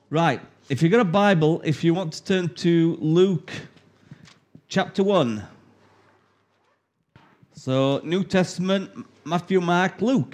Right, if you've got a Bible, if you want to turn to Luke chapter 1. So, New Testament, Matthew, Mark, Luke.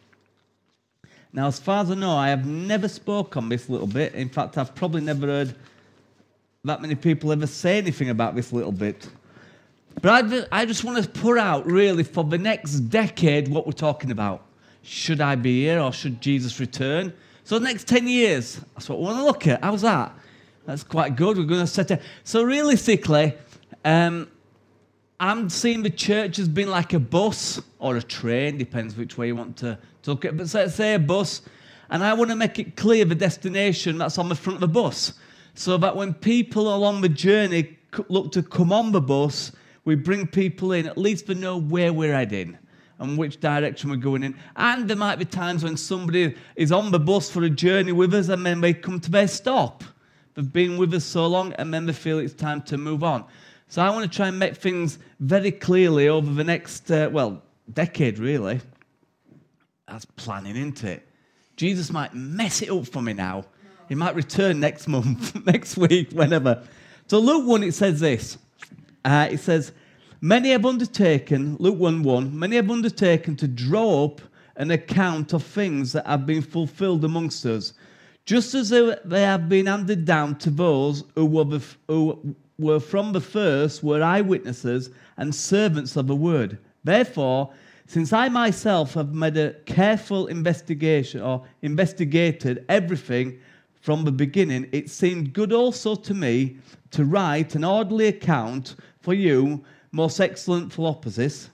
Now, as far as I know, I have never spoke on this little bit. In fact, I've probably never heard that many people ever say anything about this little bit. But I just want to put out, really, for the next decade, what we're talking about. Should I be here or should Jesus return? So the next 10 years, that's what we want to look at. How's that? That's quite good. We're going to set it. So realistically, I'm seeing the church as being like a bus or a train, depends which way you want to look at it. But let's say a bus, and I want to make it clear the destination that's on the front of the bus, so that when people along the journey look to come on the bus, we bring people in, at least they know where we're heading and which direction we're going in. And there might be times when somebody is on the bus for a journey with us and then they come to their stop. They've been with us so long and then they feel it's time to move on. So I want to try and make things very clearly over the next, decade really. That's planning, isn't it? Jesus might mess it up for me now. He might return next month, next week, whenever. So Luke 1, it says this. It says, many have undertaken, Luke 1:1, many have undertaken to draw up an account of things that have been fulfilled amongst us, just as they have been handed down to those who were from the first, were eyewitnesses and servants of the word. Therefore, since I myself have made a careful investigation or investigated everything from the beginning, it seemed good also to me to write an orderly account for you, most excellent Philoppius,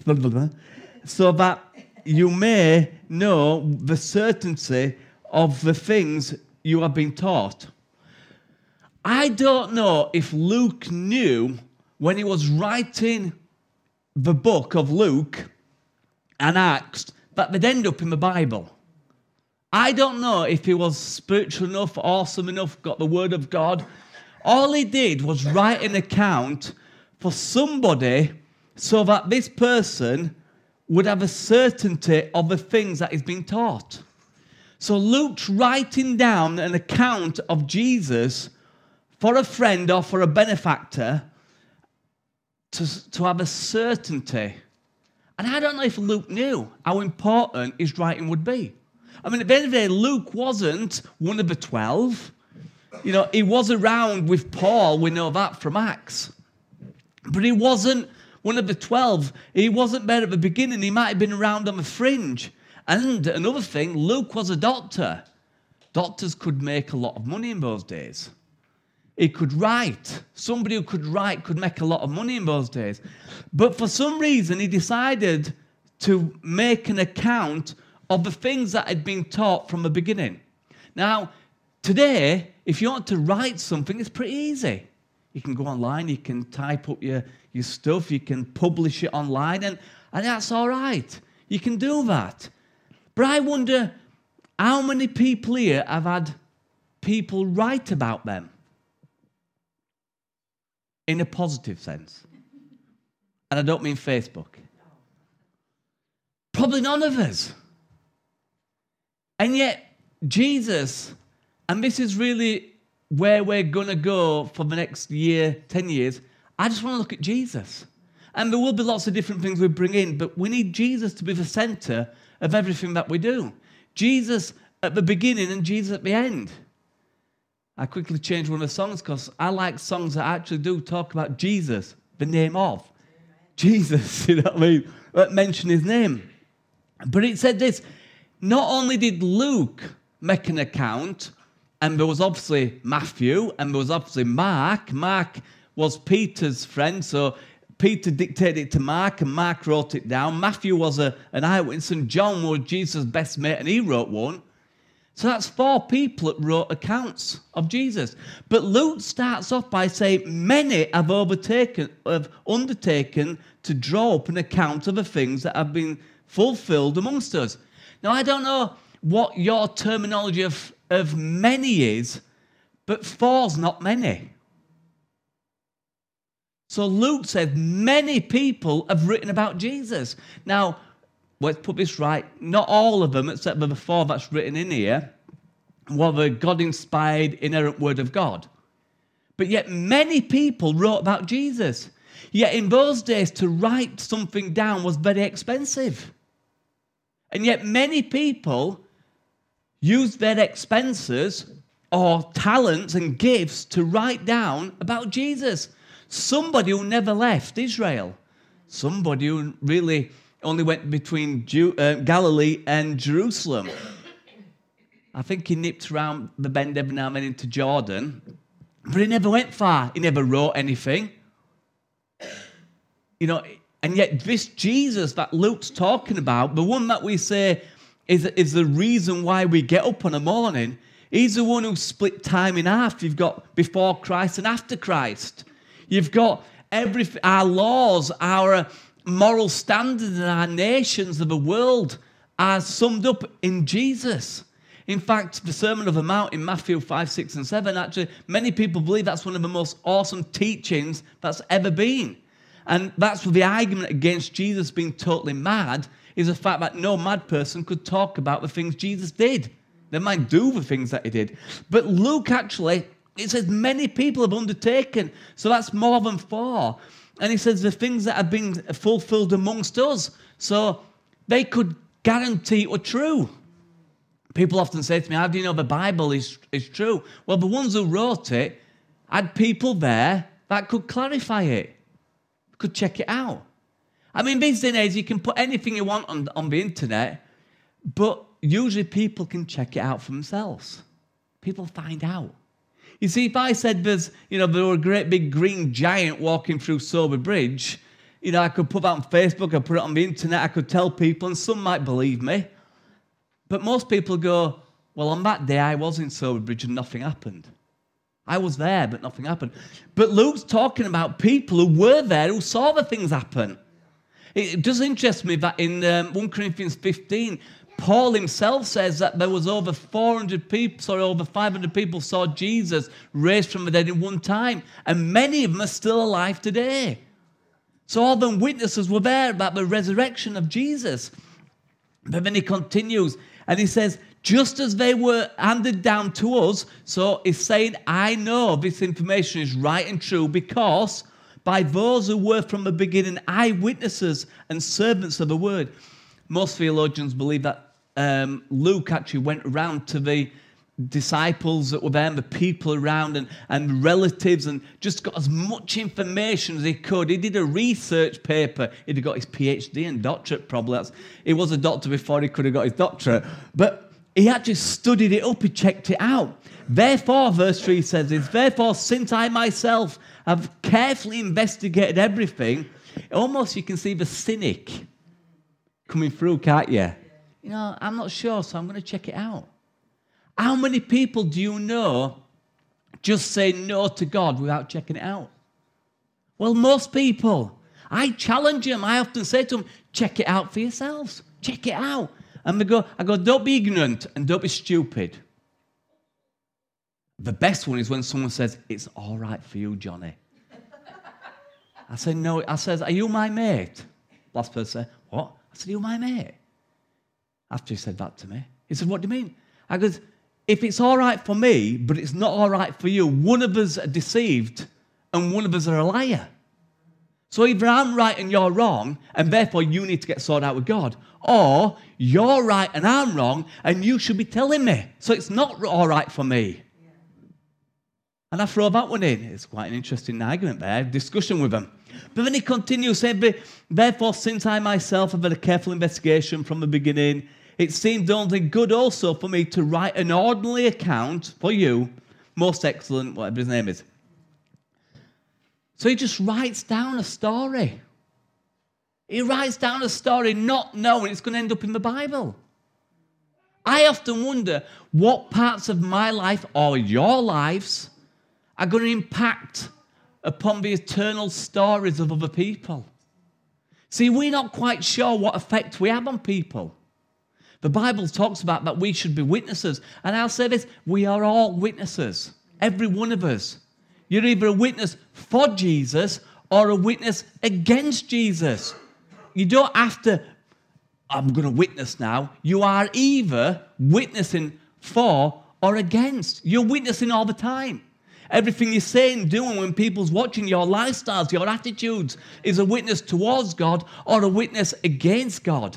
so that you may know the certainty of the things you have been taught. I don't know if Luke knew when he was writing the book of Luke and Acts that they'd end up in the Bible. I don't know if he was spiritual enough, awesome enough, got the word of God. All he did was write an account for somebody so that this person would have a certainty of the things that he's been taught. So Luke's writing down an account of Jesus for a friend or for a benefactor to have a certainty. And I don't know if Luke knew how important his writing would be. I mean, at the end of the day, Luke wasn't one of the 12. You know, he was around with Paul, we know that from Acts. But he wasn't one of the 12. He wasn't there at the beginning. He might have been around on the fringe. And another thing, Luke was a doctor. Doctors could make a lot of money in those days. He could write. Somebody who could write could make a lot of money in those days. But for some reason, he decided to make an account of the things that had been taught from the beginning. Now, today, if you want to write something, it's pretty easy. You can go online, you can type up your stuff, you can publish it online, and that's all right. You can do that. But I wonder how many people here have had people write about them in a positive sense. And I don't mean Facebook. Probably none of us. And yet, Jesus, and this is really where we're going to go for the next year, 10 years, I just want to look at Jesus. And there will be lots of different things we bring in, but we need Jesus to be the center of everything that we do. Jesus at the beginning and Jesus at the end. I quickly changed one of the songs because I like songs that actually do talk about Jesus, the name of. Jesus, you know what I mean? That mention his name. But it said this, not only did Luke make an account, and there was obviously Matthew, and there was obviously Mark. Mark was Peter's friend, so Peter dictated it to Mark, and Mark wrote it down. Matthew was an eyewitness, and John was Jesus' best mate, and he wrote one. So that's 4 people that wrote accounts of Jesus. But Luke starts off by saying, many have undertaken to draw up an account of the things that have been fulfilled amongst us. Now, I don't know what your terminology of many is, but 4's not many. So Luke said many people have written about Jesus. Now, let's put this right. Not all of them, except for the 4 that's written in here, was the God-inspired, inerrant word of God. But yet many people wrote about Jesus. Yet in those days, to write something down was very expensive. And yet many people used their expenses or talents and gifts to write down about Jesus. Somebody who never left Israel. Somebody who really only went between Galilee and Jerusalem. I think he nipped around the bend every now and then into Jordan. But he never went far. He never wrote anything. You know, and yet this Jesus that Luke's talking about, the one that we say is the reason why we get up in the morning, he's the one who split time in half. You've got before Christ and after Christ. You've got our laws, our moral standards, and our nations of the world are summed up in Jesus. In fact, the Sermon on the Mount in Matthew 5, 6, and 7, actually, many people believe that's one of the most awesome teachings that's ever been. And that's the argument against Jesus being totally mad, is the fact that no mad person could talk about the things Jesus did. They might do the things that he did. But Luke actually, it says many people have undertaken, so that's more than 4. And he says the things that have been fulfilled amongst us. So they could guarantee it were true. People often say to me, how do you know the Bible is true? Well, the ones who wrote it had people there that could clarify it, could check it out. I mean, these days you can put anything you want on the internet, but usually people can check it out for themselves. People find out. You see, if I said there were a great big green giant walking through Sober Bridge, I could put that on Facebook, I put it on the internet, I could tell people, and some might believe me. But most people go, well, on that day I was in Sober Bridge and nothing happened. I was there, but nothing happened. But Luke's talking about people who were there, who saw the things happen. It does interest me that in 1 Corinthians 15, Paul himself says that there was over 500 people saw Jesus raised from the dead in one time. And many of them are still alive today. So all the witnesses were there about the resurrection of Jesus. But then he continues and he says, just as they were handed down to us, so he's saying, I know this information is right and true because by those who were from the beginning eyewitnesses and servants of the word. Most theologians believe that Luke actually went around to the disciples that were there and the people around and relatives and just got as much information as he could. He did a research paper. He'd have got his PhD and doctorate probably. He was a doctor before he could have got his doctorate. But he actually studied it up. He checked it out. Therefore, verse 3 says this, therefore, since I myself have carefully investigated everything, almost you can see the cynic coming through, can't you? I'm not sure, so I'm going to check it out. How many people do you know just say no to God without checking it out? Well, most people. I challenge them. I often say to them, check it out for yourselves. Check it out. And I go, don't be ignorant and don't be stupid. The best one is when someone says, it's all right for you, Johnny. I say, no. I says, are you my mate? Last person said, what? I said, are you my mate? After he said that to me. He said, what do you mean? I goes, if it's all right for me, but it's not all right for you, one of us are deceived and one of us are a liar. So either I'm right and you're wrong, and therefore you need to get sorted out with God, or you're right and I'm wrong, and you should be telling me. So it's not all right for me. And I throw that one in. It's quite an interesting argument there, discussion with them. But then he continues saying, therefore, since I myself have had a careful investigation from the beginning, it seemed only good also for me to write an ordinary account for you, most excellent, whatever his name is. So he just writes down a story. He writes down a story not knowing it's going to end up in the Bible. I often wonder what parts of my life or your lives are going to impact upon the eternal stories of other people. See, we're not quite sure what effect we have on people. The Bible talks about that we should be witnesses. And I'll say this, we are all witnesses. Every one of us. You're either a witness for Jesus or a witness against Jesus. You don't have to, I'm going to witness now. You are either witnessing for or against. You're witnessing all the time. Everything you're saying, doing, when people's watching, your lifestyles, your attitudes, is a witness towards God or a witness against God.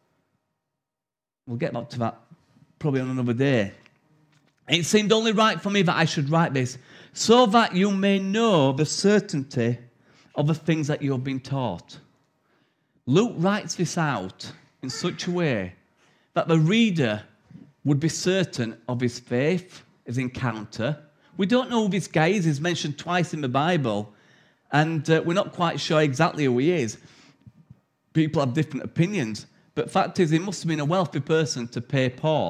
We'll get back to that probably on another day. It seemed only right for me that I should write this, so that you may know the certainty of the things that you have been taught. Luke writes this out in such a way that the reader would be certain of his faith, his encounter. We don't know who this guy is. He's mentioned twice in the Bible, and we're not quite sure exactly who he is. People have different opinions, but the fact is he must have been a wealthy person to pay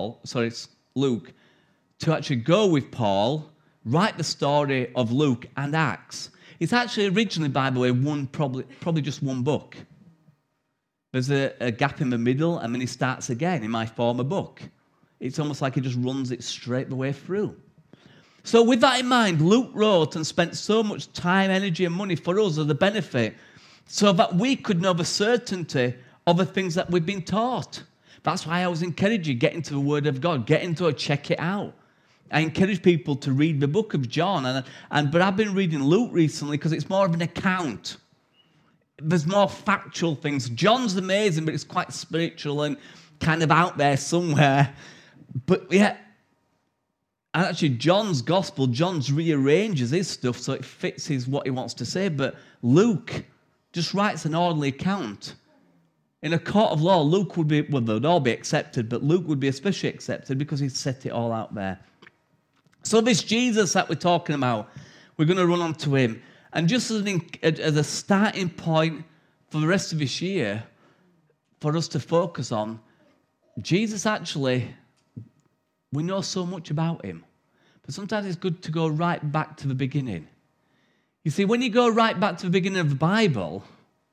Luke, to actually go with Paul, write the story of Luke and Acts. It's actually originally, by the way, probably just one book. There's a gap in the middle, and then he starts again. It might form a book. It's almost like he just runs it straight the way through. So with that in mind, Luke wrote and spent so much time, energy, and money for us as a benefit so that we could know the certainty of the things that we've been taught. That's why I always encourage you, get into the Word of God, get into it, check it out. I encourage people to read the book of John, but I've been reading Luke recently because it's more of an account. There's more factual things. John's amazing, but it's quite spiritual and kind of out there somewhere. But yeah, actually John's gospel, John's rearranges his stuff so it fits what he wants to say, but Luke just writes an orderly account. In a court of law, Luke would be, well, they'd all be accepted, but Luke would be especially accepted because he's set it all out there. So this Jesus that we're talking about, we're going to run on to him. And just as a starting point for the rest of this year, for us to focus on, Jesus actually, we know so much about him. But sometimes it's good to go right back to the beginning. You see, when you go right back to the beginning of the Bible,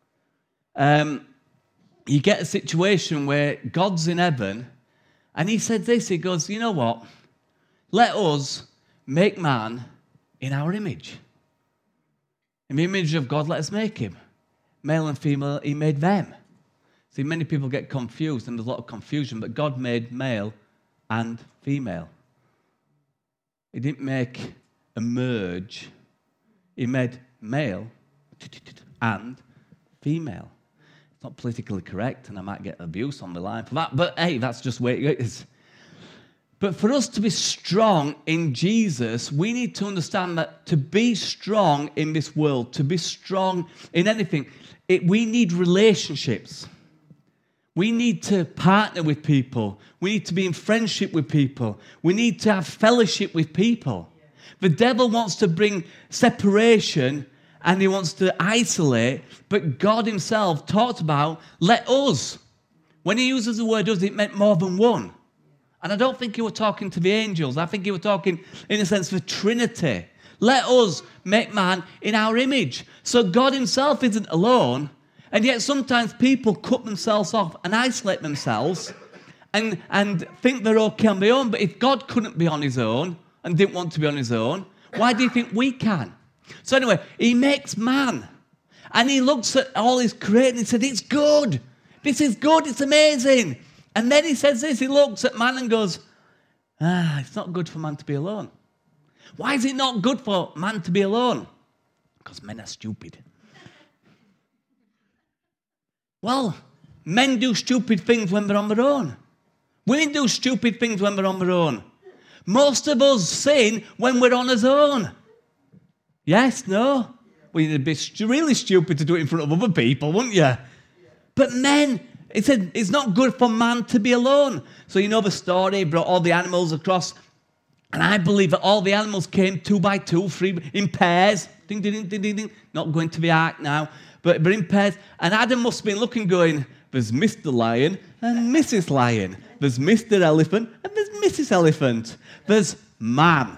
you get a situation where God's in heaven, and he said this, he goes, you know what? Let us make man in our image. In the image of God, let us make him. Male and female, he made them. See, many people get confused, and there's a lot of confusion, but God made male and female. He didn't make a merge. He made male and female. It's not politically correct, and I might get abuse on the line for that, but hey, that's just the way it is. But for us to be strong in Jesus, we need to understand that to be strong in this world, to be strong in anything, we need relationships. We need to partner with people. We need to be in friendship with people. We need to have fellowship with people. The devil wants to bring separation and he wants to isolate, but God himself talked about, let us. When he uses the word us, it meant more than one. And I don't think he was talking to the angels. I think he was talking, in a sense, the Trinity. Let us make man in our image. So God himself isn't alone, and yet sometimes people cut themselves off and isolate themselves and think they're okay on their own. But if God couldn't be on his own and didn't want to be on his own, why do you think we can? So anyway, he makes man, and he looks at all he's created and he said, it's good. This is good. It's amazing. And then he says this, he looks at man and goes, it's not good for man to be alone. Why is it not good for man to be alone? Because men are stupid. Well, men do stupid things when they're on their own. Women do stupid things when they're on their own. Most of us sin when we're on our own. Yes, no? Well, you'd be really stupid to do it in front of other people, wouldn't you? But men, it said it's not good for man to be alone. So you know the story, he brought all the animals across, and I believe that all the animals came 2 by 2, 3 in pairs. Ding, ding, ding, ding, ding. Not going to the ark now, but in pairs. And Adam must have been looking, going, there's Mr. Lion and Mrs. Lion. There's Mr. Elephant and there's Mrs. Elephant. There's man.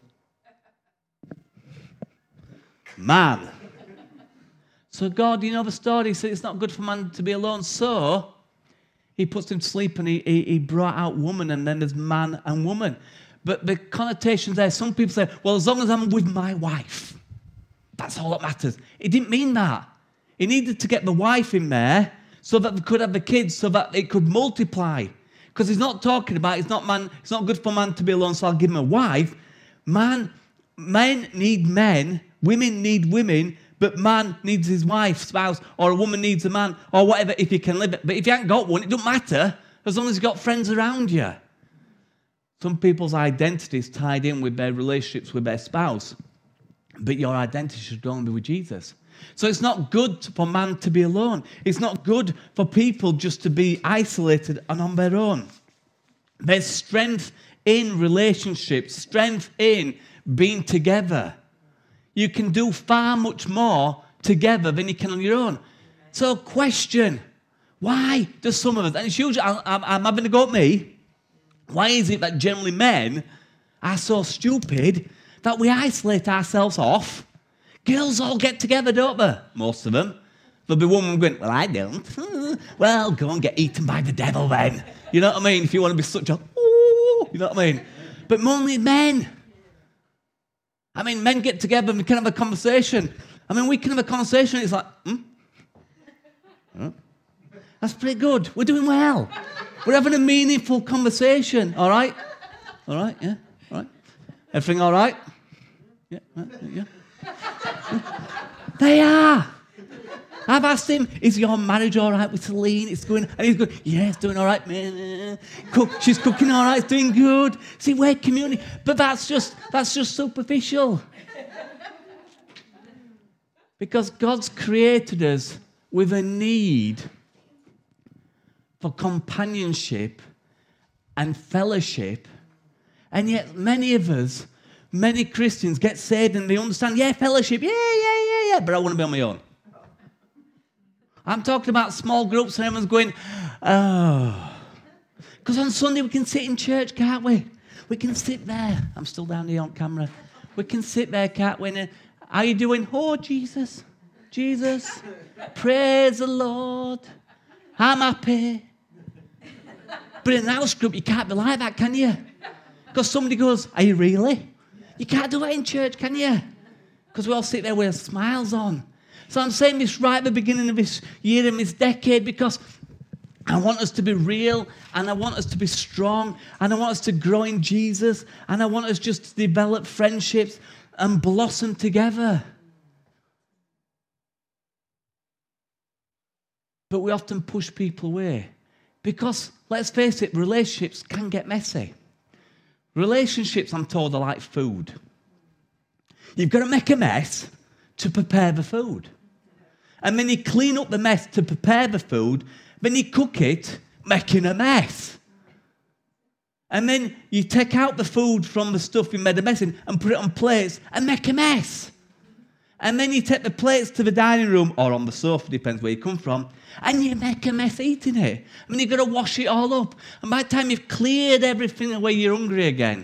Man. So God, you know the story, he said it's not good for man to be alone. So he puts him to sleep and he brought out woman, and then there's man and woman. But the connotations there, some people say, well, as long as I'm with my wife, that's all that matters. He didn't mean that. He needed to get the wife in there so that they could have the kids, so that it could multiply. Because he's not talking about, it's not good for man to be alone, so I'll give him a wife. Men need men, women need women, but man needs his wife, spouse, or a woman needs a man, or whatever, if you can live it. But if you haven't got one, it doesn't matter, as long as you've got friends around you. Some people's identity is tied in with their relationships with their spouse, but your identity should only be with Jesus. So it's not good for man to be alone. It's not good for people just to be isolated and on their own. There's strength in relationships, strength in being together. You can do far much more together than you can on your own. So question, why do some of us, and it's usually, I'm having a go at me, why is it that generally men are so stupid that we isolate ourselves off? Girls all get together, don't they? Most of them. There'll be one woman going, well, I don't. Well, go and get eaten by the devil then. You know what I mean? If you want to be such a, ooh, you know what I mean? But mainly men. I mean, men get together and we can have a conversation. I mean, we can have a conversation and it's like, That's pretty good. We're doing well. We're having a meaningful conversation. All right? All right, yeah, all right. Everything all right? Yeah, yeah. They are. I've asked him, is your marriage all right with Celine? It's going, and he's going, yeah, it's doing all right, man. She's cooking all right, it's doing good. See, we're community. But that's just superficial. Because God's created us with a need for companionship and fellowship. And yet many of us, many Christians get saved and they understand, yeah, fellowship, yeah, but I want to be on my own. I'm talking about small groups and everyone's going, oh. Because on Sunday we can sit in church, can't we? We can sit there. I'm still down here on camera. We can sit there, can't we? And, how are you doing? Oh, Jesus. Praise the Lord. I'm happy. But in an house group, you can't be like that, can you? Because somebody goes, are you really? You can't do that in church, can you? Because we all sit there with our smiles on. So I'm saying this right at the beginning of this year and this decade because I want us to be real and I want us to be strong and I want us to grow in Jesus and I want us just to develop friendships and blossom together. But we often push people away because, let's face it, relationships can get messy. Relationships, I'm told, are like food. You've got to make a mess to prepare the food. And then you clean up the mess to prepare the food, then you cook it, making a mess. And then you take out the food from the stuff you made a mess in and put it on plates and make a mess. And then you take the plates to the dining room or on the sofa, depends where you come from, and you make a mess eating it. I mean, you've got to wash it all up. And by the time you've cleared everything away, you're hungry again.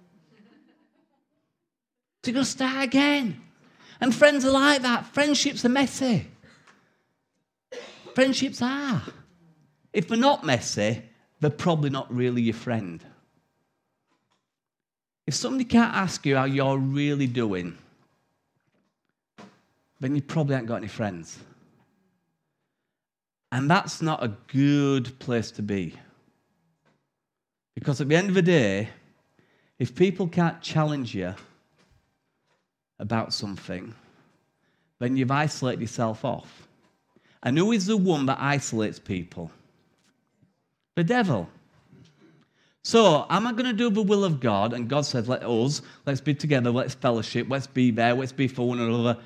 So you've got to start again. And friends are like that. Friendships are messy. Friendships are. If they're not messy, they're probably not really your friend. If somebody can't ask you how you're really doing, then you probably haven't got any friends. And that's not a good place to be. Because at the end of the day, if people can't challenge you about something, then you've isolated yourself off. And who is the one that isolates people? The devil. So, am I going to do the will of God? And God says, let's be together, let's fellowship, let's be there, let's be for one another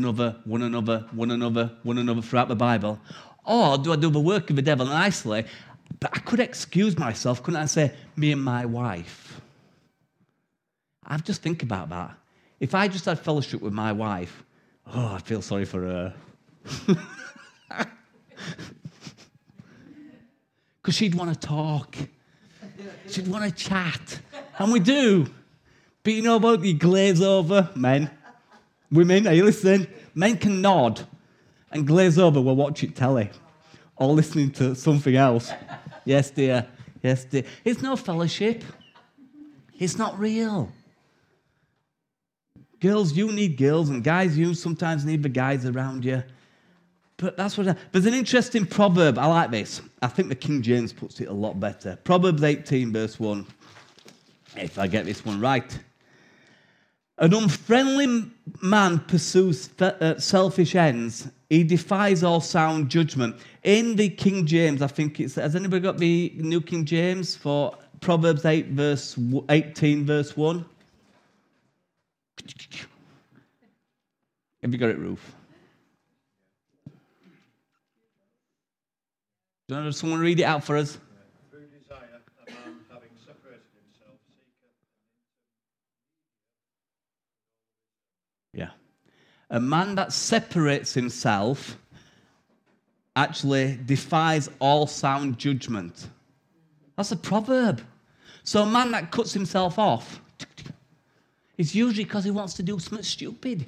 throughout the Bible. Or do I do the work of the devil and isolate? But I could excuse myself, couldn't I, and say, me and my wife. I've just think about that. If I just had fellowship with my wife, I feel sorry for her. Because she'd want to talk. She'd want to chat. And we do. But you know about the glaze over? Men. Women, are you listening? Men can nod and glaze over while watching telly. Or listening to something else. Yes, dear. Yes, dear. It's no fellowship. It's not real. Girls, you need girls. And guys, you sometimes need the guys around you. But that's what. There's an interesting proverb. I like this. I think the King James puts it a lot better. Proverbs 18, verse 1. If I get this one right. An unfriendly man pursues selfish ends. He defies all sound judgment. In the King James, I think it's... Has anybody got the New King James for Proverbs 18, verse 1? Have you got it, Ruth? Do you want someone read it out for us? Through desire, a man having separated himself, Yeah. A man that separates himself actually defies all sound judgment. That's a proverb. So a man that cuts himself off is usually because he wants to do something stupid.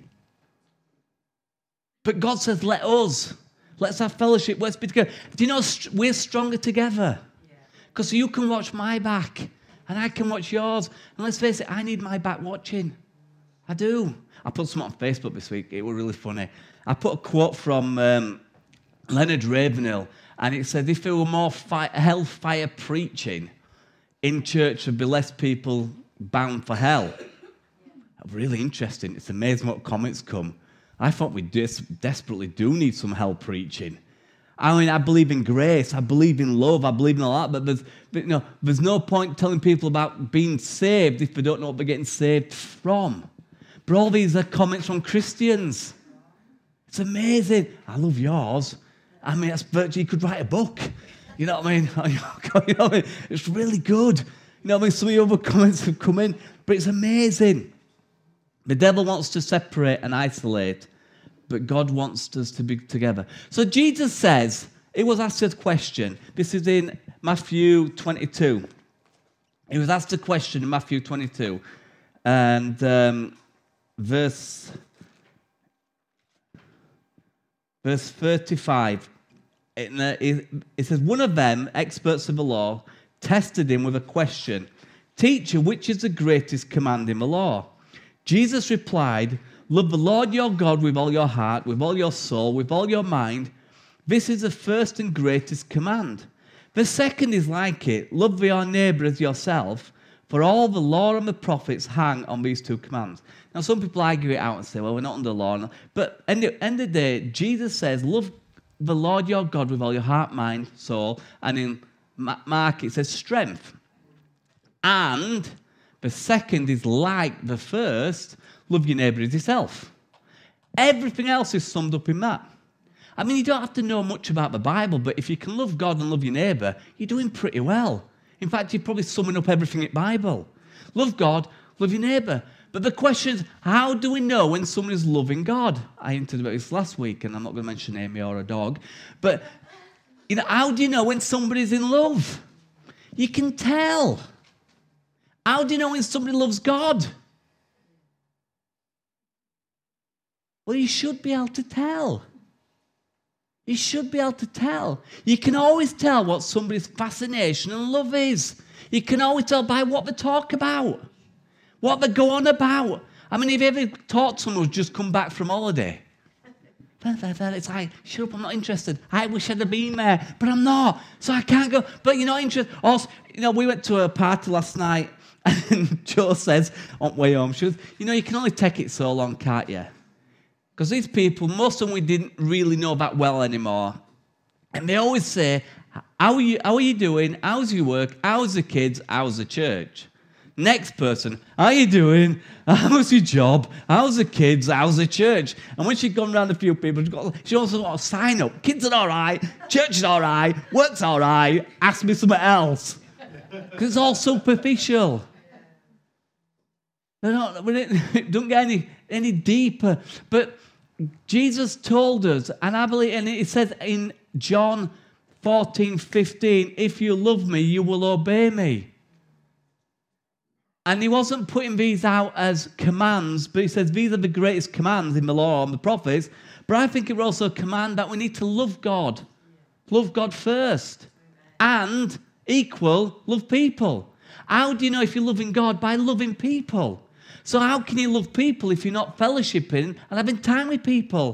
But God says, let's have fellowship, let's be together. Do you know we're stronger together? Because you can watch my back and I can watch yours. And let's face it, I need my back watching. I do. I put something on Facebook this week. It was really funny. I put a quote from Leonard Ravenhill, and it said, if there were more hellfire preaching in church, there'd be less people bound for hell. Really interesting. It's amazing what comments come. I thought we desperately do need some hell preaching. I mean, I believe in grace, I believe in love, I believe in all that, but there's no point telling people about being saved if they don't know what they're getting saved from. But all these are comments from Christians. It's amazing. I love yours. I mean, that's virtually, you could write a book. You know what I mean? You know what I mean? It's really good. You know what I mean? Some of the other comments have come in, but it's amazing. The devil wants to separate and isolate, but God wants us to be together. So Jesus says, he was asked a question. This is in Matthew 22. He was asked a question in Matthew 22. And verse 35. It says, one of them, experts of the law, tested him with a question. Teacher, which is the greatest command in the law? Jesus replied, love the Lord your God with all your heart, with all your soul, with all your mind. This is the first and greatest command. The second is like it, love your neighbor as yourself, for all the law and the prophets hang on these two commands. Now, some people argue it out and say, well, we're not under law. But at the end of the day, Jesus says, love the Lord your God with all your heart, mind, soul. And in Mark, it says strength. And the second is like the first, love your neighbour as yourself. Everything else is summed up in that. I mean, you don't have to know much about the Bible, but if you can love God and love your neighbour, you're doing pretty well. In fact, you're probably summing up everything in the Bible. Love God, love your neighbour. But the question is, how do we know when someone is loving God? I hinted about this last week, and I'm not going to mention Amy or a dog. But, how do you know when somebody's in love? You can tell. How do you know when somebody loves God? Well, you should be able to tell. You should be able to tell. You can always tell what somebody's fascination and love is. You can always tell by what they talk about, what they go on about. I mean, have you ever talked to someone who's just come back from holiday? It's like, shut up, I'm not interested. I wish I'd have been there, but I'm not, so I can't go. But you're not interested. Also, we went to a party last night, and Jo says, on the way home, she goes, you can only take it so long, can't you? Because these people, most of them we didn't really know that well anymore. And they always say, how are you doing? How's your work? How's the kids? How's the church? Next person, how are you doing? How's your job? How's the kids? How's the church? And when she'd gone around a few people, she also got a sign up. Kids are all right. Church is all right. Work's all right. Ask me something else. Because it's all superficial. It don't get any deeper. But Jesus told us, and I believe, and it says in John 14:15, if you love me, you will obey me. And he wasn't putting these out as commands, but he says these are the greatest commands in the law and the prophets. But I think it was also a command that we need to love God. Love God first. And love people. How do you know if you're loving God? By loving people. So how can you love people if you're not fellowshipping and having time with people?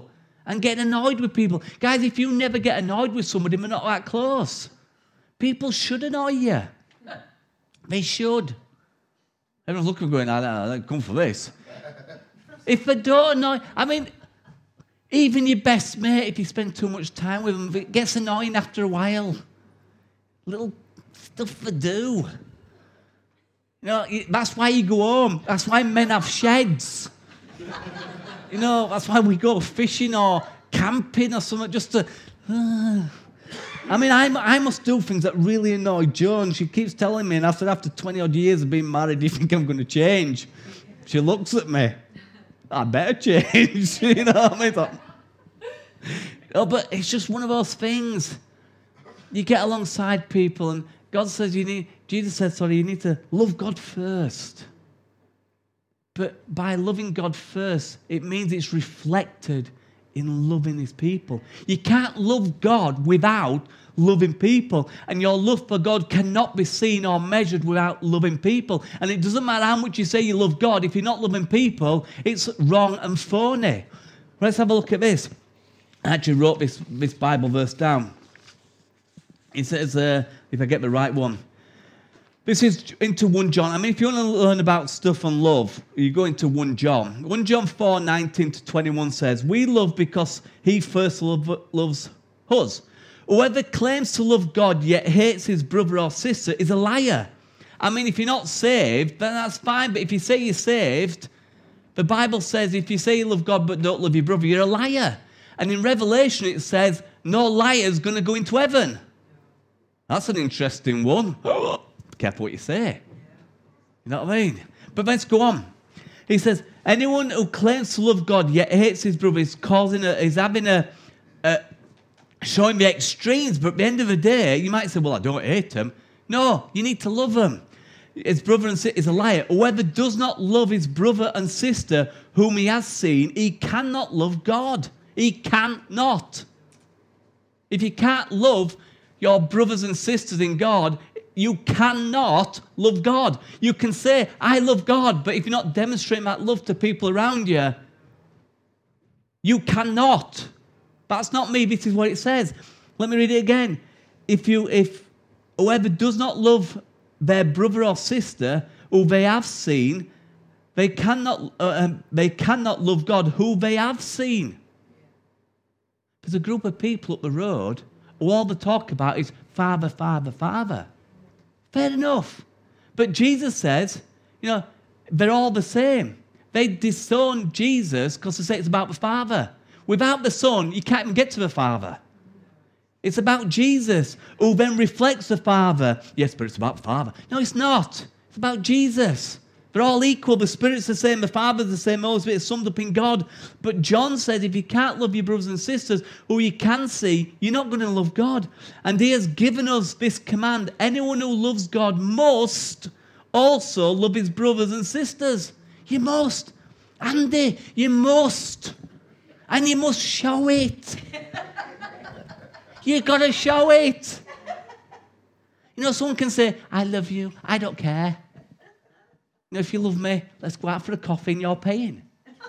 and getting annoyed with people. Guys, if you never get annoyed with somebody, we're not that close. People should annoy you. They should. Everyone's looking going, I come for this. If they don't annoy, I mean, even your best mate, if you spend too much time with them, it gets annoying after a while. Little stuff they do. You know, that's why you go home. That's why men have sheds. You know, that's why we go fishing or camping or something just to... I mean, I must do things that really annoy Joan. She keeps telling me, and I said, after 20-odd years of being married, do you think I'm going to change? She looks at me. I better change. You know what I mean? Like, oh, but it's just one of those things. You get alongside people, and God says Jesus says, you need to love God first. But by loving God first, it means it's reflected in loving his people. You can't love God without loving people. And your love for God cannot be seen or measured without loving people. And it doesn't matter how much you say you love God, if you're not loving people, it's wrong and phony. Let's have a look at this. I actually wrote this Bible verse down. It says, if I get the right one, this is into 1 John. I mean, if you want to learn about stuff on love, you go into 1 John. 1 John 4:19-21 says, we love because he first loves us. Whoever claims to love God yet hates his brother or sister is a liar. I mean, if you're not saved, then that's fine. But if you say you're saved, the Bible says if you say you love God but don't love your brother, you're a liar. And in Revelation it says, no liar's going to go into heaven. That's an interesting one. Be careful what you say. You know what I mean? But let's go on. He says, anyone who claims to love God yet hates his brother is showing the extremes. But at the end of the day, you might say, well, I don't hate him. No, you need to love him. His brother and sister is a liar. Whoever does not love his brother and sister whom he has seen, he cannot love God. He cannot. If you can't love your brothers and sisters in God, you cannot love God. You can say, I love God, but if you're not demonstrating that love to people around you, you cannot. That's not me, this is what it says. Let me read it again. If whoever does not love their brother or sister who they have seen, they cannot love God who they have seen. There's a group of people up the road who all they talk about is Father, Father, Father. Fair enough. But Jesus says, they're all the same. They disown Jesus because they say it's about the Father. Without the Son, you can't even get to the Father. It's about Jesus, who then reflects the Father. Yes, but it's about the Father. No, it's not. It's about Jesus. They're all equal. The Spirit's the same. The Father's the same. The Holy Spirit is summed up in God. But John says if you can't love your brothers and sisters who you can see, you're not going to love God. And he has given us this command. Anyone who loves God must also love his brothers and sisters. You must. Andy, you must. And you must show it. You've got to show it. Someone can say, I love you. I don't care. If you love me, let's go out for a coffee and you're paying.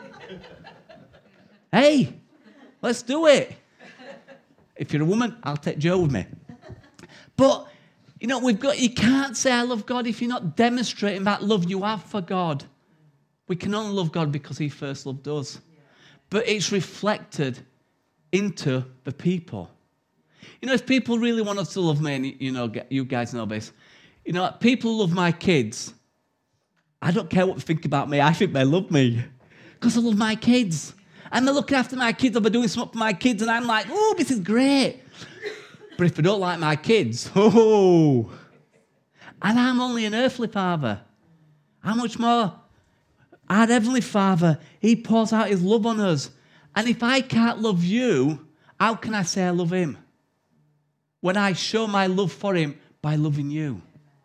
Hey, let's do it. If you're a woman, I'll take Joe with me. But, you can't say I love God if you're not demonstrating that love you have for God. We can only love God because he first loved us. But it's reflected into the people. If people really want us to love me, and you guys know this, people love my kids. I don't care what they think about me. I think they love me because I love my kids. And they're looking after my kids, or they're doing something for my kids, and I'm like, oh, this is great. But if they don't like my kids, and I'm only an earthly father, how much more? Our Heavenly Father, he pours out his love on us. And if I can't love you, how can I say I love him? When I show my love for him by loving you.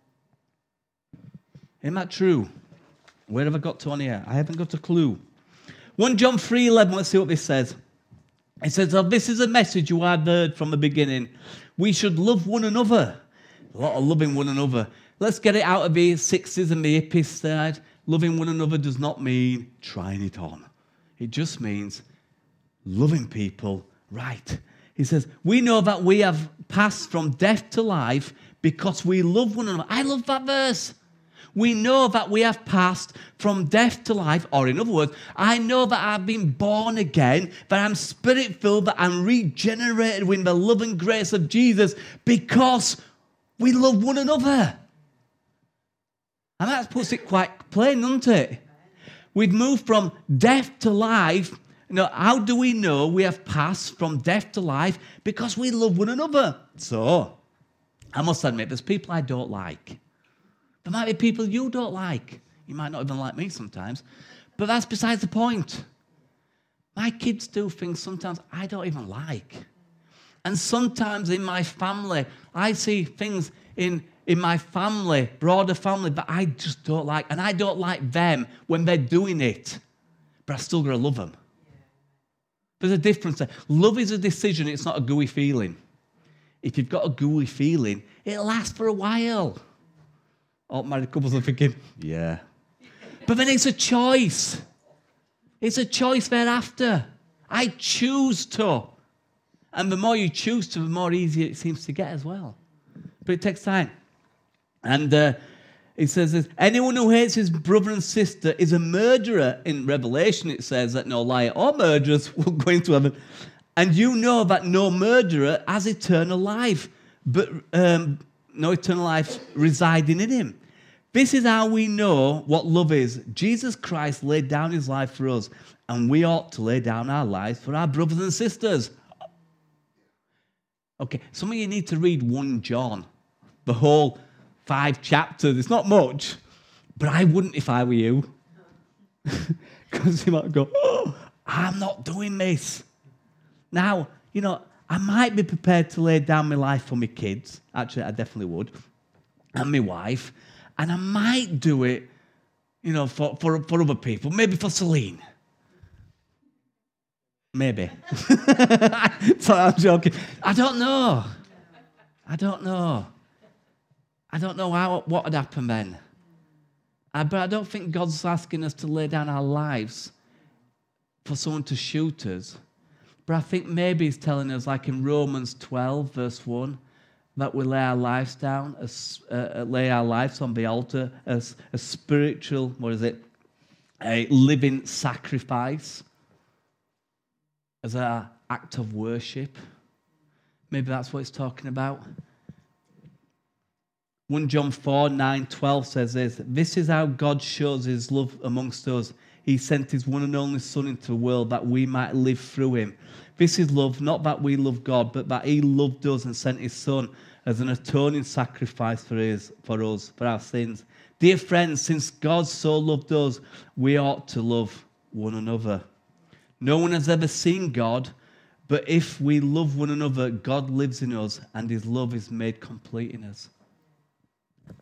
Isn't that true? Where have I got to on here? I haven't got a clue. 1 John 3:11, let's see what this says. It says, this is a message you had heard from the beginning. We should love one another. A lot of loving one another. Let's get it out of the 60s and the hippies side. Loving one another does not mean trying it on. It just means loving people right. He says, we know that we have passed from death to life because we love one another. I love that verse. We know that we have passed from death to life, or in other words, I know that I've been born again, that I'm spirit-filled, that I'm regenerated with the love and grace of Jesus because we love one another. And that puts it quite plain, doesn't it? We've moved from death to life. How do we know we have passed from death to life? Because we love one another. So, I must admit, there's people I don't like. There might be people you don't like. You might not even like me sometimes. But that's besides the point. My kids do things sometimes I don't even like. And sometimes in my family, I see things in my family, broader family, that I just don't like. And I don't like them when they're doing it. But I still got to love them. There's a difference there. Love is a decision. It's not a gooey feeling. If you've got a gooey feeling, it'll last for a while. All married couples are thinking, yeah. But then it's a choice. It's a choice thereafter. I choose to. And the more you choose to, the more easier it seems to get as well. But it takes time. And it says this, anyone who hates his brother and sister is a murderer. In Revelation it says that no liar or murderers will go into heaven. And you know that no murderer has eternal life, but no eternal life residing in him. This is how we know what love is. Jesus Christ laid down his life for us, and we ought to lay down our lives for our brothers and sisters. Okay, some of you need to read 1 John, the whole 5 chapters. It's not much, but I wouldn't if I were you. Because you might go, oh, I'm not doing this. Now, I might be prepared to lay down my life for my kids. Actually, I definitely would. And my wife. And I might do it, for other people. Maybe for Celine. Maybe. So I'm joking. I don't know what would happen then. But I don't think God's asking us to lay down our lives for someone to shoot us. But I think maybe he's telling us, like in Romans 12, verse 1, that we lay our lives down, lay our lives on the altar as a spiritual, a living sacrifice, as an act of worship. Maybe that's what it's talking about. 1 John 4, 9, 12 says this, this is how God shows his love amongst us. He sent his one and only Son into the world that we might live through him. This is love, not that we love God, but that he loved us and sent his Son as an atoning sacrifice for us, for our sins. Dear friends, since God so loved us, we ought to love one another. No one has ever seen God, but if we love one another, God lives in us and his love is made complete in us. I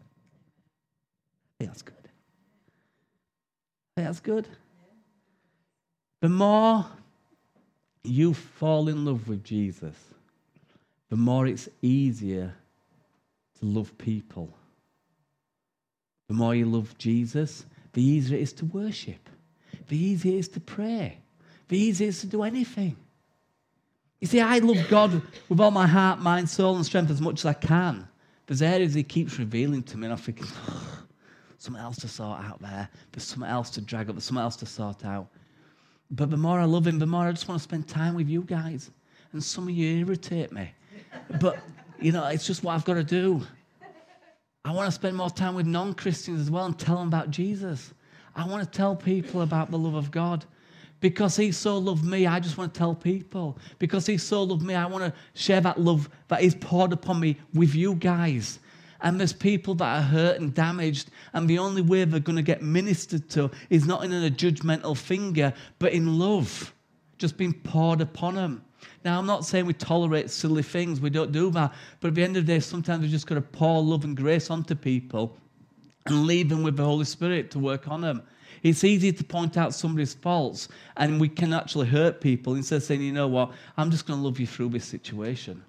think that's good. I think that's good. The more you fall in love with Jesus, the more it's easier to love people. The more you love Jesus, the easier it is to worship. The easier it is to pray. The easier it is to do anything. You see, I love God with all my heart, mind, soul, and strength as much as I can. There's areas he keeps revealing to me, and I'm thinking, something else to sort out there. There's something else to drag up. There's something else to sort out. But the more I love him, the more I just want to spend time with you guys. And some of you irritate me. But, it's just what I've got to do. I want to spend more time with non-Christians as well and tell them about Jesus. I want to tell people about the love of God. Because he so loved me, I just want to tell people. Because he so loved me, I want to share that love that he's poured upon me with you guys. And there's people that are hurt and damaged, and the only way they're going to get ministered to is not in a judgmental finger, but in love, just being poured upon them. Now, I'm not saying we tolerate silly things. We don't do that. But at the end of the day, sometimes we've just got to pour love and grace onto people and leave them with the Holy Spirit to work on them. It's easy to point out somebody's faults, and we can actually hurt people instead of saying, you know what, I'm just going to love you through this situation.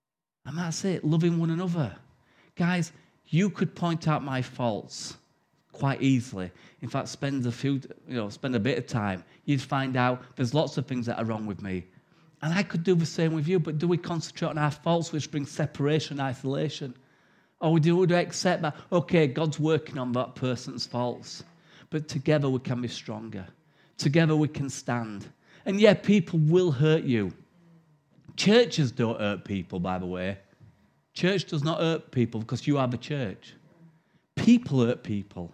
And that's it, loving one another. Guys, you could point out my faults quite easily. In fact, spend a bit of time. You'd find out there's lots of things that are wrong with me. And I could do the same with you, but do we concentrate on our faults, which brings separation and isolation? Or do we accept that, okay, God's working on that person's faults, but together we can be stronger. Together we can stand. And yeah, people will hurt you. Churches don't hurt people, by the way. Church does not hurt people because you are the church. People hurt people.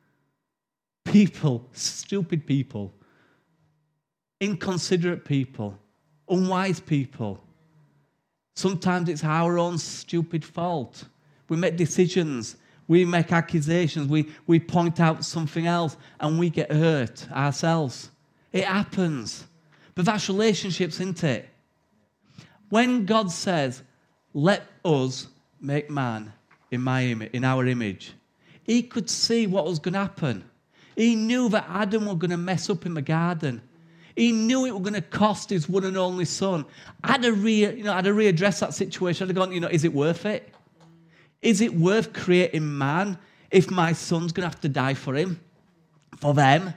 People, stupid people, inconsiderate people, unwise people. Sometimes it's our own stupid fault. We make decisions, we make accusations, we point out something else, and we get hurt ourselves. It happens. But that's relationships, isn't it? When God says, let us make man in our image, he could see what was going to happen. He knew that Adam was going to mess up in the garden. He knew it was going to cost his one and only son. I'd have readdressed that situation. I'd have gone, is it worth it? Is it worth creating man if my son's going to have to die for him? For them?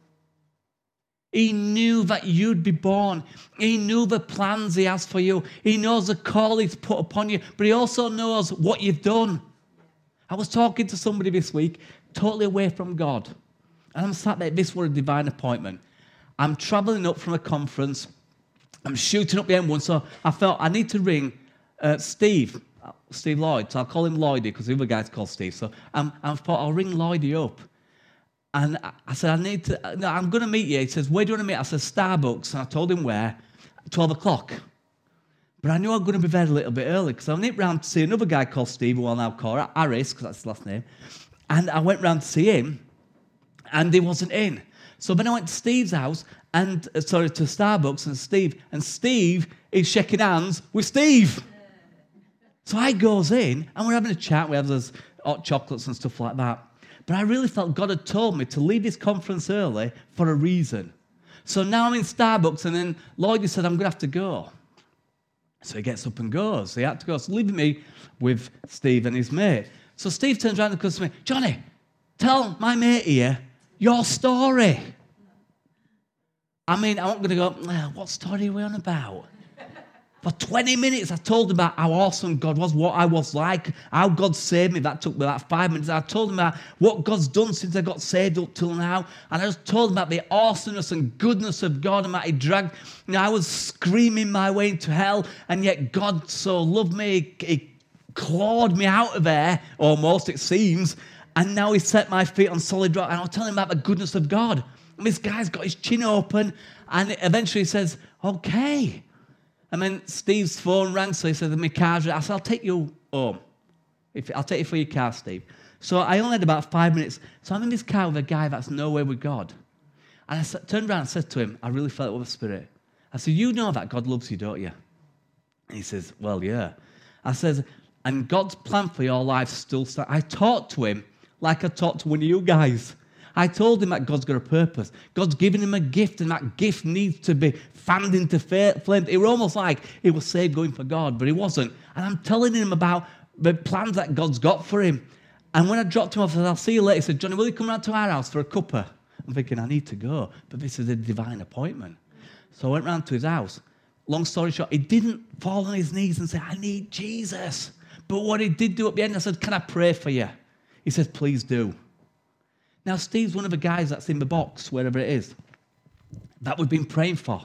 He knew that you'd be born. He knew the plans he has for you. He knows the call he's put upon you, but he also knows what you've done. I was talking to somebody this week, totally away from God. And I'm sat there, this was a divine appointment. I'm travelling up from a conference. I'm shooting up the M1, so I felt I need to ring Steve Lloyd. So I'll call him Lloydie because the other guy's called Steve. So I thought I'll ring Lloydie up. And I said, I'm going to meet you. He says, where do you want to meet? I said, Starbucks. And I told him where, 12 o'clock. But I knew I was going to be there a little bit early because I went round to see another guy called Steve, who I'll now call Harris, because that's his last name. And I went round to see him, and he wasn't in. So then I went to Steve's house, to Starbucks, and Steve is shaking hands with Steve. So I goes in, and we're having a chat. We have those hot chocolates and stuff like that. But I really felt God had told me to leave this conference early for a reason. So now I'm in Starbucks, and then Lloyd said, I'm going to have to go. So he gets up and goes. He had to go. So leaving me with Steve and his mate. So Steve turns around and goes to me, Johnny, tell my mate here your story. I mean, I'm not going to go, what story are we on about? For 20 minutes, I told him about how awesome God was, what I was like, how God saved me. That took me about 5 minutes. I told him about what God's done since I got saved up till now. And I just told him about the awesomeness and goodness of God and that he dragged. I was screaming my way into hell, and yet God so loved me. He clawed me out of there, almost, it seems. And now he set my feet on solid rock. And I was telling him about the goodness of God. And this guy's got his chin open, and eventually he says, okay. And then Steve's phone rang, so he said, my car's ready. I said, I'll take you home. I'll take you for your car, Steve. So I only had about 5 minutes. So I'm in this car with a guy that's nowhere with God. And I turned around and said to him, I really felt it with the Spirit. I said, you know that God loves you, don't you? And he says, well, yeah. I said, and God's plan for your life still stands. I talked to him like I talked to one of you guys. I told him that God's got a purpose. God's given him a gift, and that gift needs to be fanned into flames. It was almost like he was saved going for God, but he wasn't. And I'm telling him about the plans that God's got for him. And when I dropped him off, I said, I'll see you later. He said, Johnny, will you come round to our house for a cuppa? I'm thinking, I need to go, but this is a divine appointment. So I went round to his house. Long story short, he didn't fall on his knees and say, I need Jesus. But what he did do at the end, I said, can I pray for you? He says, please do. Now, Steve's one of the guys that's in the box, wherever it is, that we've been praying for.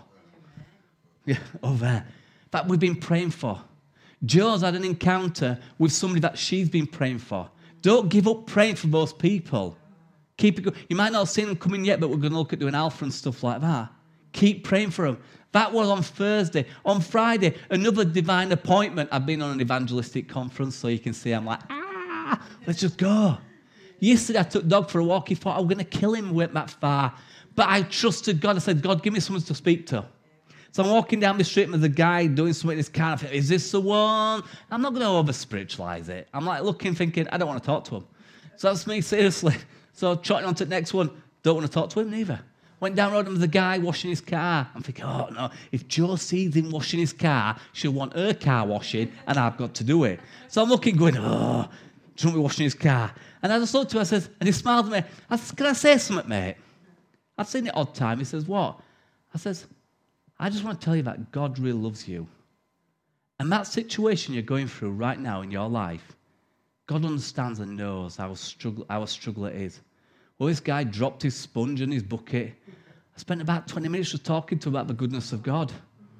Yeah, over there. That we've been praying for. Joe's had an encounter with somebody that she's been praying for. Don't give up praying for those people. Keep it going. You might not have seen them coming yet, but we're going to look at doing alpha and stuff like that. Keep praying for them. That was on Thursday. On Friday, another divine appointment. I've been on an evangelistic conference, so you can see I'm like, let's just go. Yesterday, I took Dog for a walk. He thought I was going to kill him. We went that far. But I trusted God. I said, God, give me someone to speak to. So I'm walking down the street, and there's a guy doing something in his car. I think, is this the one? I'm not going to over-spiritualize it. I'm like looking, thinking, I don't want to talk to him. So that's me, seriously. So trotting on to the next one. Don't want to talk to him, neither. Went down the road, and there's a guy washing his car. I'm thinking, oh, no. If Joe sees him washing his car, she'll want her car washing, and I've got to do it. So I'm looking, going, oh. drunk me washing his car. And I just looked to him, and he smiled at me. I said, can I say something, mate? I've seen it odd time. He says, what? I says, I just want to tell you that God really loves you. And that situation you're going through right now in your life, God understands and knows how a struggle it is. Well, this guy dropped his sponge and his bucket. I spent about 20 minutes just talking to him about the goodness of God.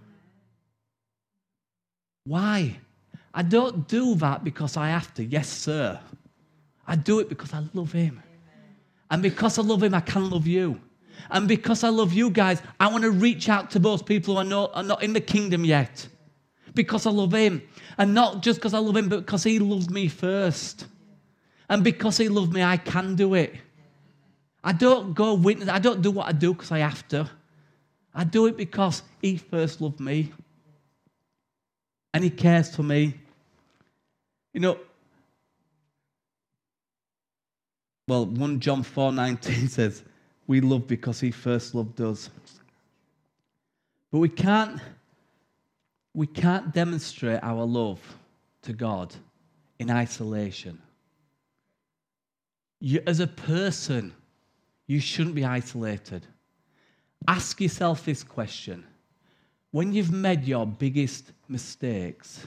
Why? I don't do that because I have to. Yes, sir. I do it because I love him. And because I love him, I can love you. And because I love you guys, I want to reach out to those people who are not in the kingdom yet. Because I love him. And not just because I love him, but because he loved me first. And because he loved me, I can do it. I don't go witness. I don't do what I do because I have to. I do it because he first loved me. And he cares for me. You know, well, 1 John 4:19 says, we love because he first loved us. But we can't demonstrate our love to God in isolation. You, as a person, you shouldn't be isolated. Ask yourself this question. When you've made your biggest mistakes,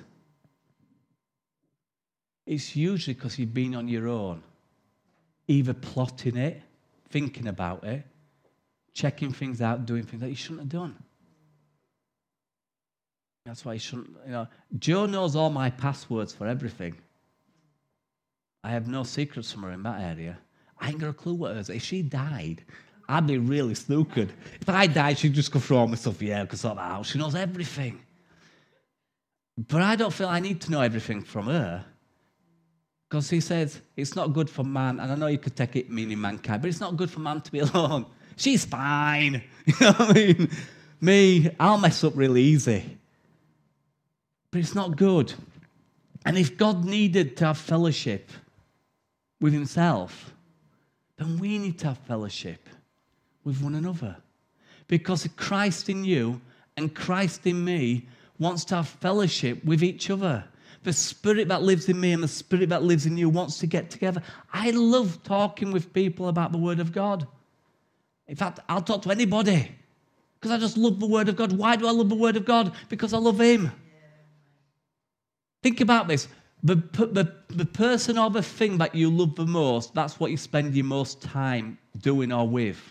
it's usually because you've been on your own, either plotting it, thinking about it, checking things out, doing things that you shouldn't have done. That's why you shouldn't, Joe knows all my passwords for everything. I have no secrets from her in that area. I ain't got a clue what hers is. If she died, I'd be really snookered. If I died, she'd just go through all my stuff. Yeah, I could sort that out. She knows everything. But I don't feel I need to know everything from her. Because he says, it's not good for man, and I know you could take it meaning mankind, but it's not good for man to be alone. She's fine. You know what I mean? Me, I'll mess up really easy. But it's not good. And if God needed to have fellowship with himself, then we need to have fellowship with one another. Because Christ in you and Christ in me wants to have fellowship with each other. The Spirit that lives in me and the Spirit that lives in you wants to get together. I love talking with people about the Word of God. In fact, I'll talk to anybody because I just love the Word of God. Why do I love the Word of God? Because I love him. Think about this. The person or the thing that you love the most, that's what you spend your most time doing or with.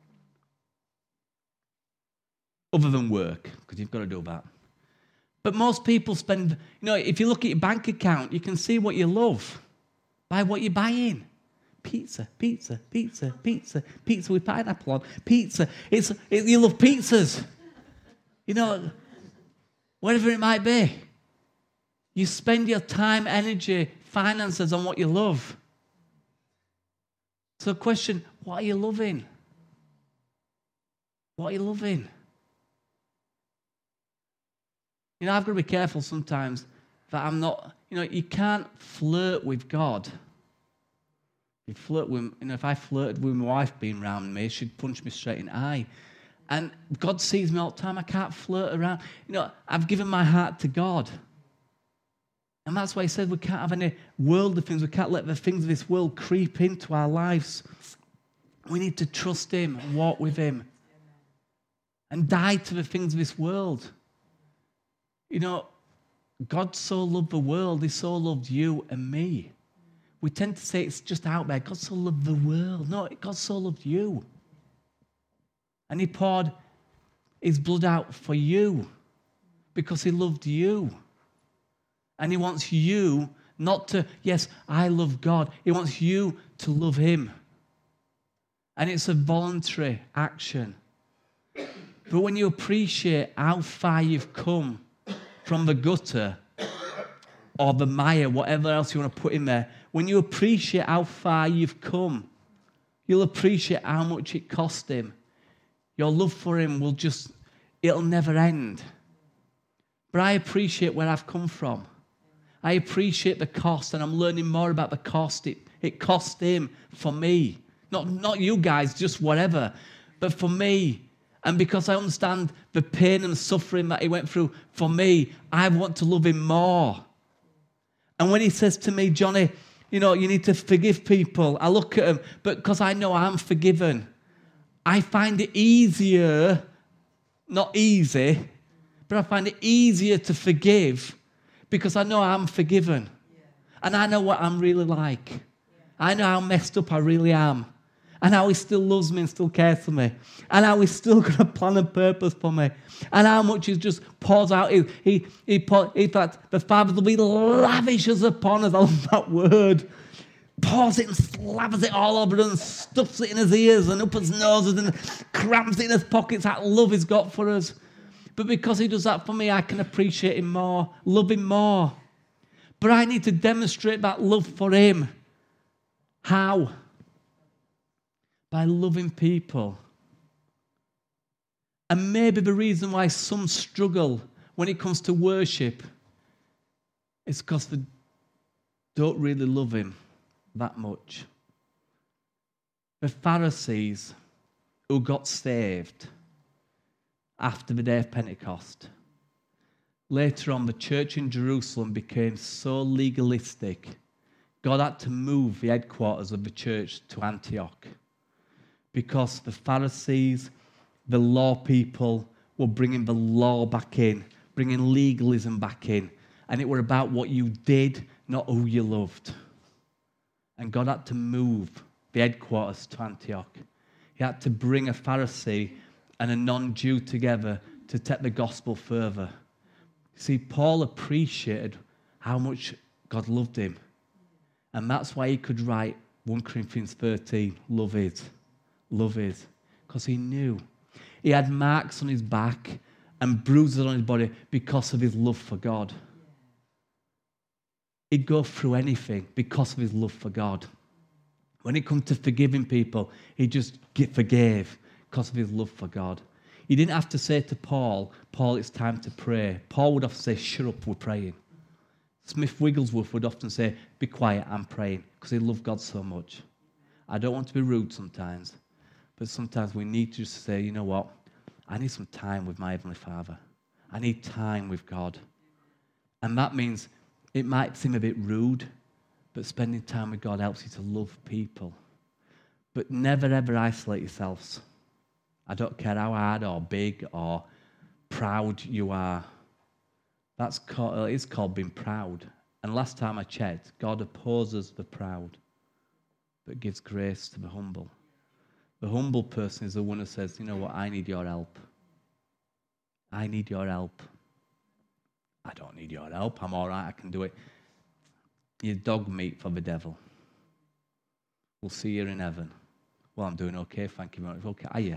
Other than work, because you've got to do that. But most people spend, if you look at your bank account, you can see what you love by what you're buying. Pizza, pizza, pizza, pizza, pizza with pineapple on. Pizza. You love pizzas. Whatever it might be. You spend your time, energy, finances on what you love. So question, what are you loving? What are you loving? I've got to be careful sometimes that I'm not, you can't flirt with God. You flirt with, if I flirted with my wife being around me, she'd punch me straight in the eye. And God sees me all the time. I can't flirt around. I've given my heart to God. And that's why he said we can't have any worldly things. We can't let the things of this world creep into our lives. We need to trust him and walk with him. And die to the things of this world. God so loved the world, he so loved you and me. We tend to say it's just out there. God so loved the world. No, God so loved you. And he poured his blood out for you because he loved you. And he wants you not to, yes, I love God. He wants you to love him. And it's a voluntary action. But when you appreciate how far you've come from the gutter or the mire, whatever else you want to put in there, when you appreciate how far you've come, you'll appreciate how much it cost him. Your love for him it'll never end. But I appreciate where I've come from. I appreciate the cost, and I'm learning more about the cost. It cost him for me. Not you guys, just whatever, but for me. And because I understand the pain and suffering that he went through for me, I want to love him more. And when he says to me, Johnny, You need to forgive people. I look at them, but because I know I'm forgiven, I find it easier, not easy, but I find it easier to forgive because I know I'm forgiven. And I know what I'm really like. I know how messed up I really am. And how he still loves me and still cares for me. And how he's still got a plan and purpose for me. And how much he just pours out. In fact, the Father will be lavish us upon us. I love that word. Pours it and slathers it all over and stuffs it in his ears and up his noses and cramps it in his pockets. That love he's got for us. But because he does that for me, I can appreciate him more, love him more. But I need to demonstrate that love for him. How? By loving people. And maybe the reason why some struggle when it comes to worship is because they don't really love him that much. The Pharisees who got saved after the day of Pentecost, later on the church in Jerusalem became so legalistic, God had to move the headquarters of the church to Antioch. Because the Pharisees, the law people, were bringing the law back in, bringing legalism back in. And it were about what you did, not who you loved. And God had to move the headquarters to Antioch. He had to bring a Pharisee and a non-Jew together to take the gospel further. See, Paul appreciated how much God loved him. And that's why he could write 1 Corinthians 13, love is. Love is. Because he knew. He had marks on his back and bruises on his body because of his love for God. He'd go through anything because of his love for God. When it comes to forgiving people, he just forgave because of his love for God. He didn't have to say to Paul, it's time to pray. Paul would have to say, shut up, we're praying. Smith Wigglesworth would often say, be quiet, I'm praying, because he loved God so much. I don't want to be rude sometimes. But sometimes we need to just say, you know what? I need some time with my Heavenly Father. I need time with God. And that means it might seem a bit rude, but spending time with God helps you to love people. But never, ever isolate yourselves. I don't care how hard or big or proud you are. It's called being proud. And last time I checked, God opposes the proud, but gives grace to the humble. The humble person is the one who says, you know what, I need your help. I need your help. I don't need your help. I'm all right, I can do it. You're dog meat for the devil. We'll see you in heaven. Well, I'm doing okay, thank you very much. Okay, are you?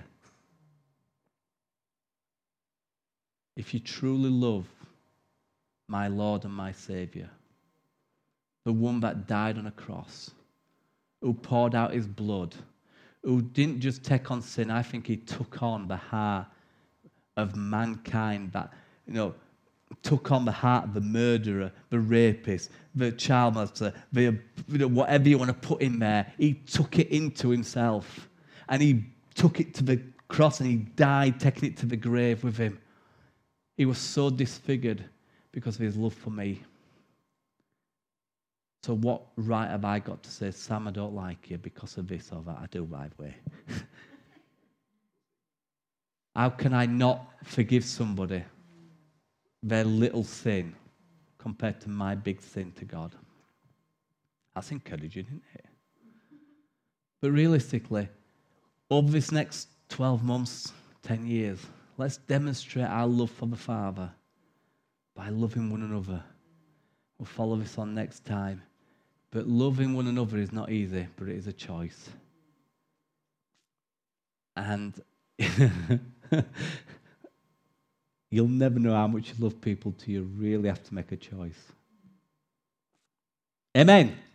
If you truly love my Lord and my Savior, the one that died on a cross, who poured out his blood, who didn't just take on sin, I think he took on the heart of mankind, that, took on the heart of the murderer, the rapist, the child molester, whatever you want to put in there. He took it into himself. And he took it to the cross and he died, taking it to the grave with him. He was so disfigured because of his love for me. So what right have I got to say, Sam, I don't like you because of this or that? I do, by the way. How can I not forgive somebody their little sin compared to my big sin to God? That's encouraging, isn't it? But realistically, over this next 12 months, 10 years, let's demonstrate our love for the Father by loving one another. We'll follow this on next time. But loving one another is not easy, but it is a choice. And you'll never know how much you love people till you really have to make a choice. Amen.